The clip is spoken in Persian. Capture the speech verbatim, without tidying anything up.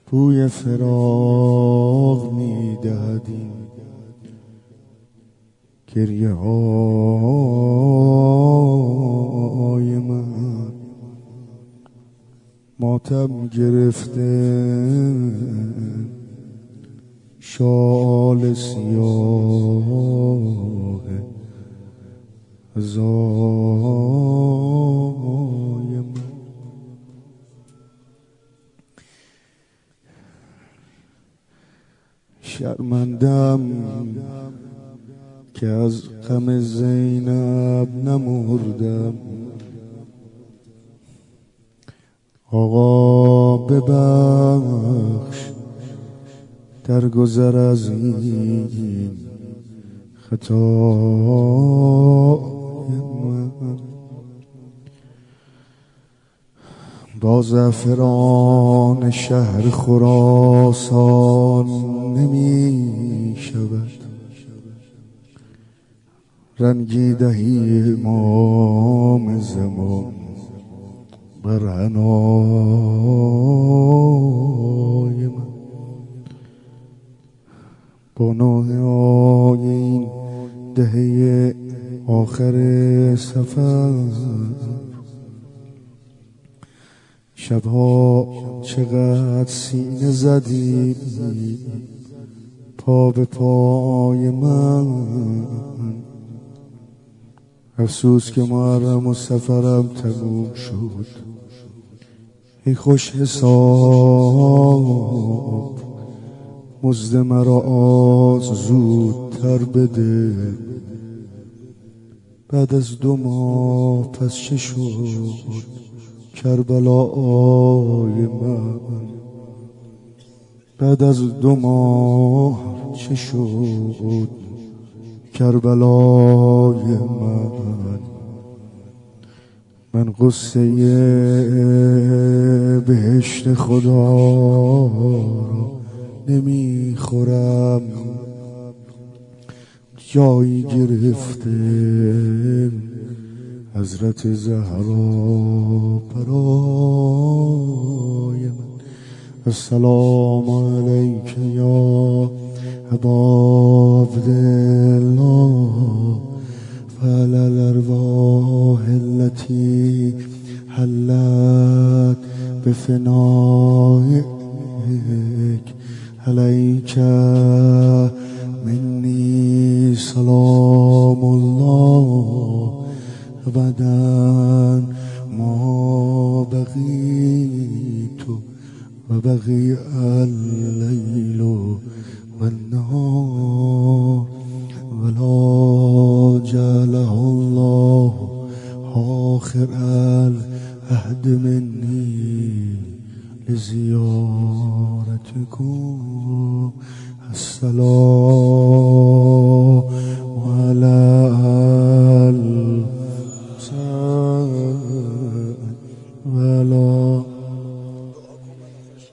بوی فراق میدهد این گریه های من. ماتم گرفته شال سیاه عزای من. شرمندم که از غم زینب نمردم. آقا ببخش در گذر از این خطای من. با زعفران شهر خراسان نمی شود رنگی دهی امام زمان بر حنای من. با نوحه های این دهه آخر سفر شبها چقدر سینه زدی پا به پای من. افسوس که محرم و سفرم تموم شد. ای خوش حساب مزد مرا آز زودتر بده. بعد از دو ماه پس چه شد کربلای من؟ بعد از دو ماه چه شد کربلای من؟ من قصه بهشت خدا را نمیخورم. جایی گرفته حضرت زهرا برای من. السلام علیک یا ابا عبدالله وعلی الارواح التي حلت بفنائک علیک منی سلام الله ابدا ما بقیت و بقی اللیل و النهار ولا جعله الله آخر العهد منی لزیارتکم. السلام